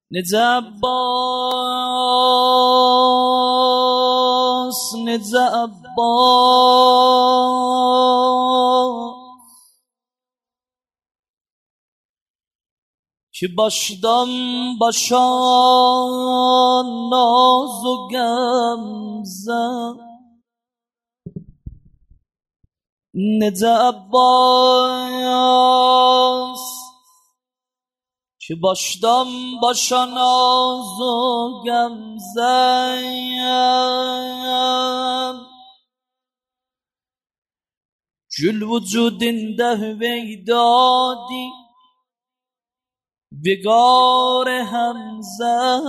نجا عباس نجا عباس که باشدم باشان ناز و گمزه نجا عباس که باشدم باشان ناز و گمزه جل وجودنده ویدادی بگار همزه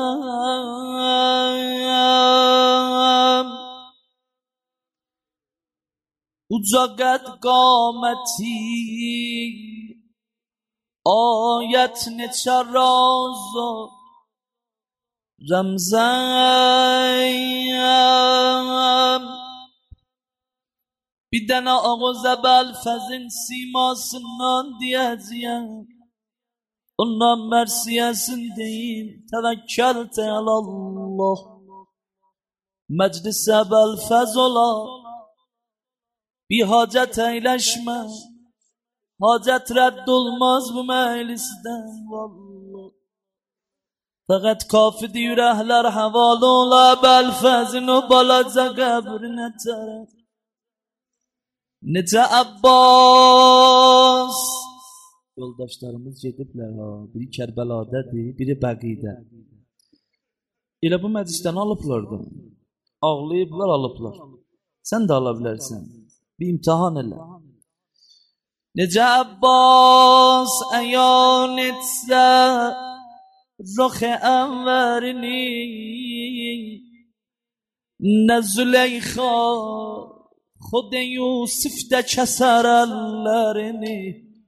اجاگت قامتی آیت نچه راز و رمزم بیدن آغاز بالفزن سیما سنان دیازیم ondan mersiyesin deyim tevekkelte alallah meclise belfez ola bir hacet eyleşme hacet reddolmaz bu meclisten vallah fakat kafidi yürekler havalı ola belfezin o balaca kabrine terek nece Abbas yoldaşlarımız gediblər ha. Biri Kərbəladadır, biri Bəqidə. Elə bu məclisdən alıblardı. Ağlayıblar, alıblar. Sən də ala bilərsən. Bir imtihan elə. Necə Abbas əyan etsə röx-i ənvərini nə Züleyxa xod Yusuf də kəsər əllərini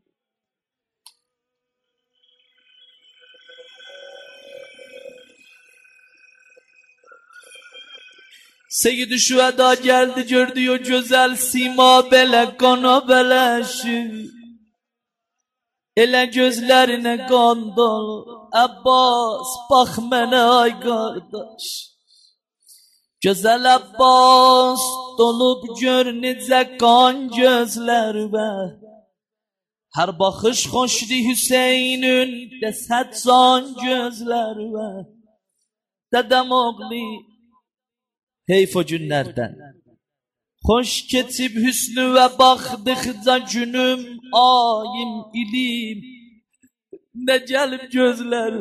Seyyid-i şüheda geldi gördü o güzel sima bele kana beleşi ele gözlerine kan dolu Abbas bak mene ay kardeş güzel Abbas dolup gör nice kan gözler be her bakış hoşdi Hüseyin'ün deset can gözler be dedem oğli Heyf o günlerden Hoş ketib hüsnü ve bakdıkça günüm ayim ilim Ne gelip gözler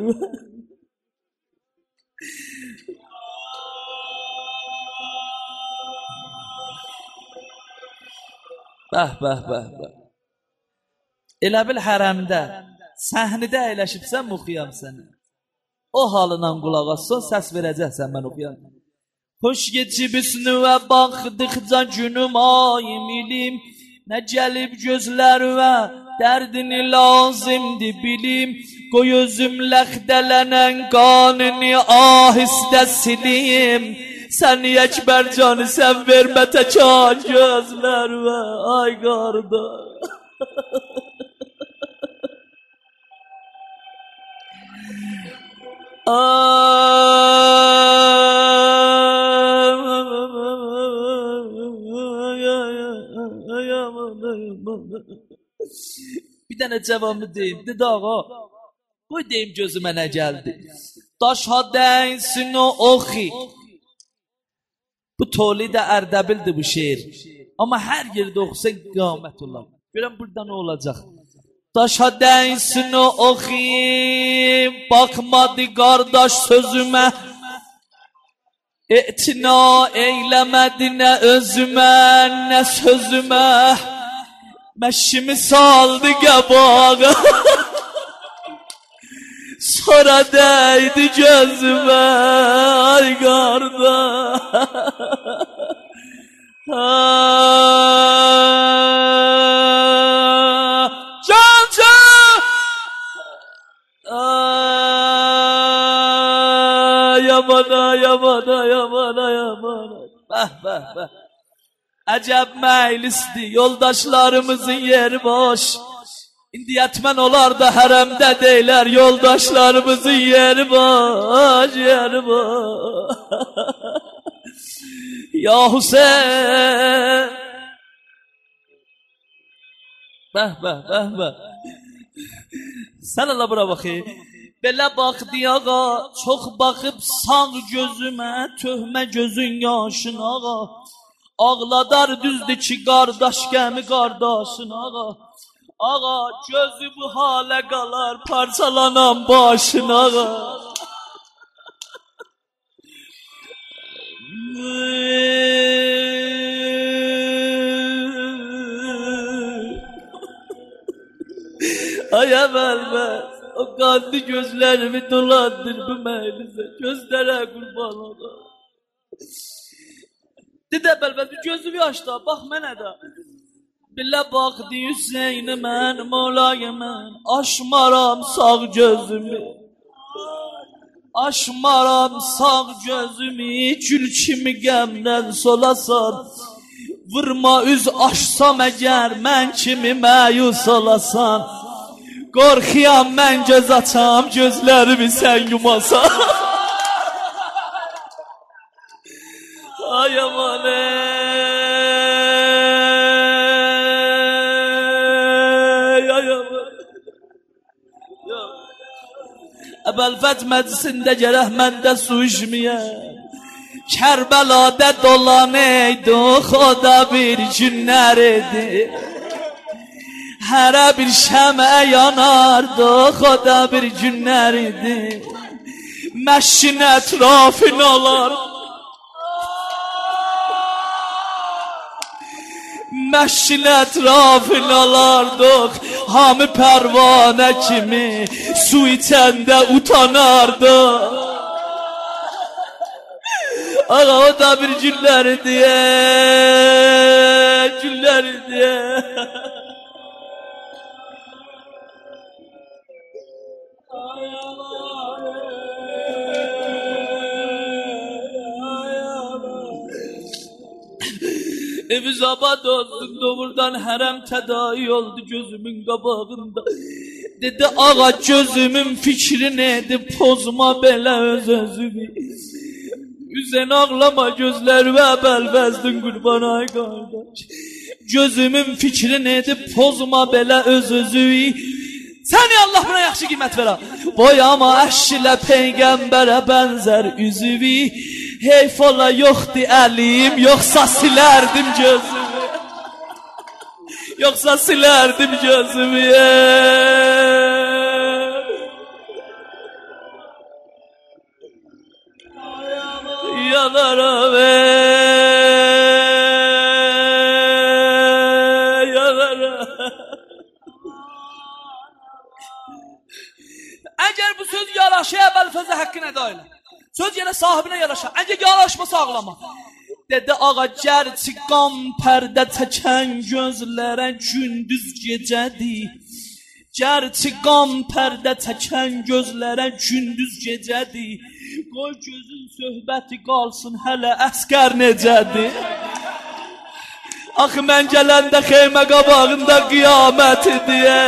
Bəh bəh bəh bəh Elə bil hərəmdə Səhnədə əyləşibsən oxuyam səni O halından qulaq assan səs verəcəksən mən oxuyam Hoş geçip üstüne baktıkça günüm ayım ilim Ne gelip gözler ve derdini lazımdı bilim Koy özüm lehdelenen kanını ahiste sileyim Sen yekber canı sen verme tekan gözler ve ay kardeş Bir tane cevabı deyim dedi ağa Koy deyim gözüme ne geldi Daş ha değilsin o oxi Bu Tolid Erdebil'di bu şiir Ama her yerde okusan kıyamet olur Görün burada ne olacak Daş ha değilsin o oxi Bakmadı kardeş sözüme İtina eylemedi ne özüme ne sözüme Meşimi saldı gabağa Sonra değdi gözüme Ay kardeş Canca Yamana yamana yamana yamana Bəh bəh bəh Acep meclisti yoldaşlarımızın yeri boş İndi yetmən olar da hərəmdə deylər yoldaşlarımızın yeri var, yeri var. Ya Hüseyin. Bəh, bəh, bəh, bəh. Sən Allah bura baxı. Belə baxdı ağa, çox baxıb sağ gözümə, töhmə gözün yaşın ağa. Ağladar düzdür ki, qardaş gəmi qardaşın ağa. Ağa, gözü bu halə qalar, parçalanan başın ağa. Ay əvvəl, o qanlı gözlərimi dolandır bu məylizə, gözlərə qurban ola. Dedə bəlbəl, gözümü açdı, bax mənə də. Bilə baxdı Hüseyni mən, Molayı mən, aşmaram sağ gözümü. Aşmaram sağ gözümü, gül kimi qəmdən solasan. Vurma üz açsam əgər, mən kimi məyus olasan. Qorxuyam mən göz açam, gözlərimi sən yumasan. Ay aman ey, ay aman. Əbəlfət məclisində gərək məndə su içməyəm. Kərbəladə dolan eydi, xoda bir günlər idi. Hərə bir şəmə yanardı, xoda bir günlər idi. Məşkin ətrafın olar. Məşkin ətrafın olardıq, hamı pərvanə kimi, su içəndə utanardıq. Ağa o da bir günlər idi, günlər idi. Eviz abad olsun, doğrudan hərəm tədai oldu gözümün qabağında. Dedi ağa gözümün fikri neydi, pozma belə öz-özümü. Üzən ağlama gözlərimi əbəlvəzdin qurban ay qardaş. Gözümün fikri neydi, pozma belə öz-özümü. Səni Allah buna yaxşı qiymət verə. Boyama əşkilə peyğəmbərə bənzər üzüvi. Heyf ola yoxdur əlim, yoxsa silərdim gözümü. Yoxsa silərdim gözümü. Yanaram yanaram. Əgər bu söz yaraşıya Əbəlfəzə haqqına da elə. Söz yenə sahibinə yaraşa. Əgər yaraşmasa ağlama. Dedi ağa gərçi qan pərdə çəkən gözlərə gündüz gecədir. Gərçi qan pərdə çəkən gözlərə gündüz gecədir. Qoy gözün söhbəti qalsın hələ əskər necədir. Axı mən gələndə xeymə qabağında qiyamət idi.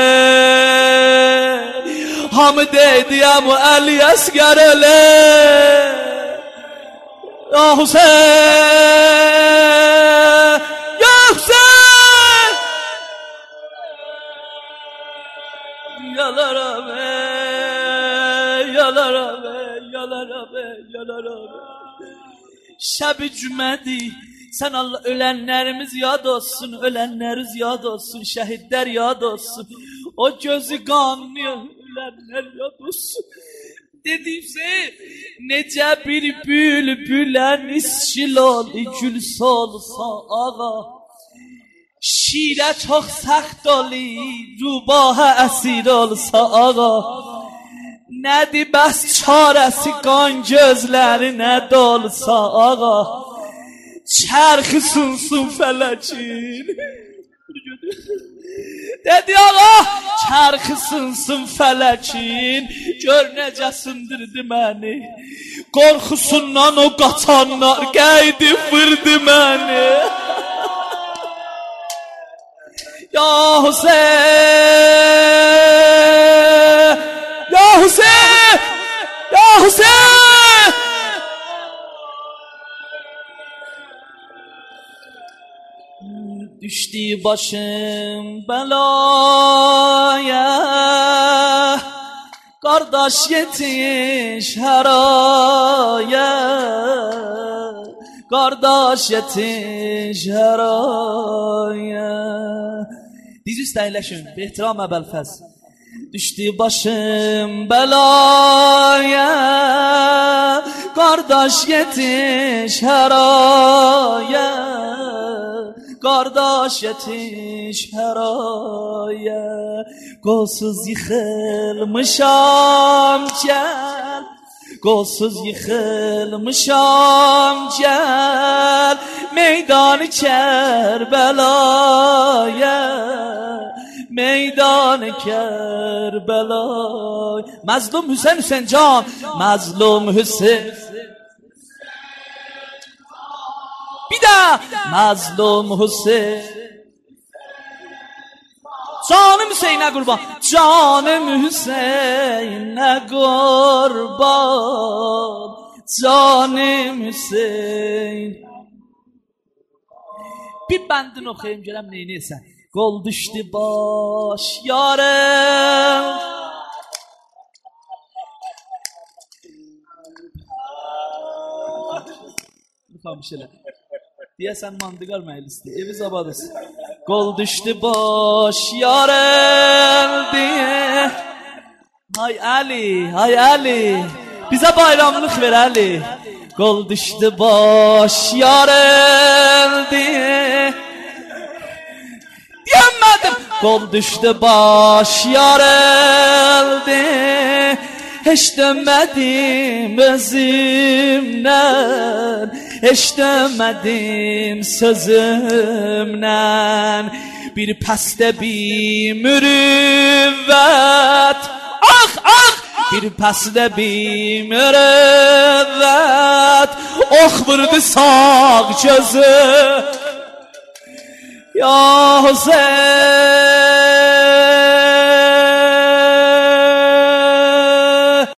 Hamı deydiyəm o Əli əskər elə. Ya Hüseyin, ya Hüseyin. Yalaram yalaram yalaram yalaram. Şəb-i cümədir. Sən Allah ölənlərimiz yad olsun, ölənlərimiz yad olsun, şəhidlər yad olsun. O gözü qanlıyor, ölənlər yad olsun. Dedimsə, necə bir bülbülən isşil oldu, gül solsa ağa. Şirə çox səxt oli, rubahə əsir olsa ağa. Nədir bəs çarəsi qan gözlərinə dolsa ağa. Çərxi sunsun fələkin. Dedi ağa, çərxi sunsun fələkin. Gör necə sındırdı məni. Qorxusundan o qaçanlar qeydib vurdu məni. Ya Hüseyin, Ya Hüseyin, Ya Hüseyin. Düştü başım belaya, kardeş yetiş her aya, kardeş yetiş her aya. Diz üstə əyləşin, ehtiram əbəlfəz. Düşdü başım belaya, kardeş yetiş her aya, kardeş yetiş her aya. Qolsuz yıxılmışam gel, qolsuz yıxılmışam gel, meydanı Kərbəlaya, meydanı Kərbəlaya. Mazlum Hüseyin Hüseyin can, mazlum Hüseyin. Bir daha mazlum Hüseyin. Canım Hüseyin'e kurban, canım Hüseyin'e kurban, canım Hüseyin. Bir bəndin oxuyayım görəm neyniyəsən. Qol düşdü baş yarım. Bakalım şöyle. Deyəsən mandıqar məclisdir, evi zabadısın. Qol düşdü baş yarım diye. Hay Ali, hay Ali, bizə bayramlıq ver Ali. Qol düşdü baş yarım diye. Diyemedim. Qol düşdü baş yarım diye. Heç dönmədim özümdən, heç dönmədim sözümdən. Bir pəstə bir mürüvvət, ah ah, bir pəstə bir mürüvvət, ox vurdu sağ gözü. Ya Hüseyin,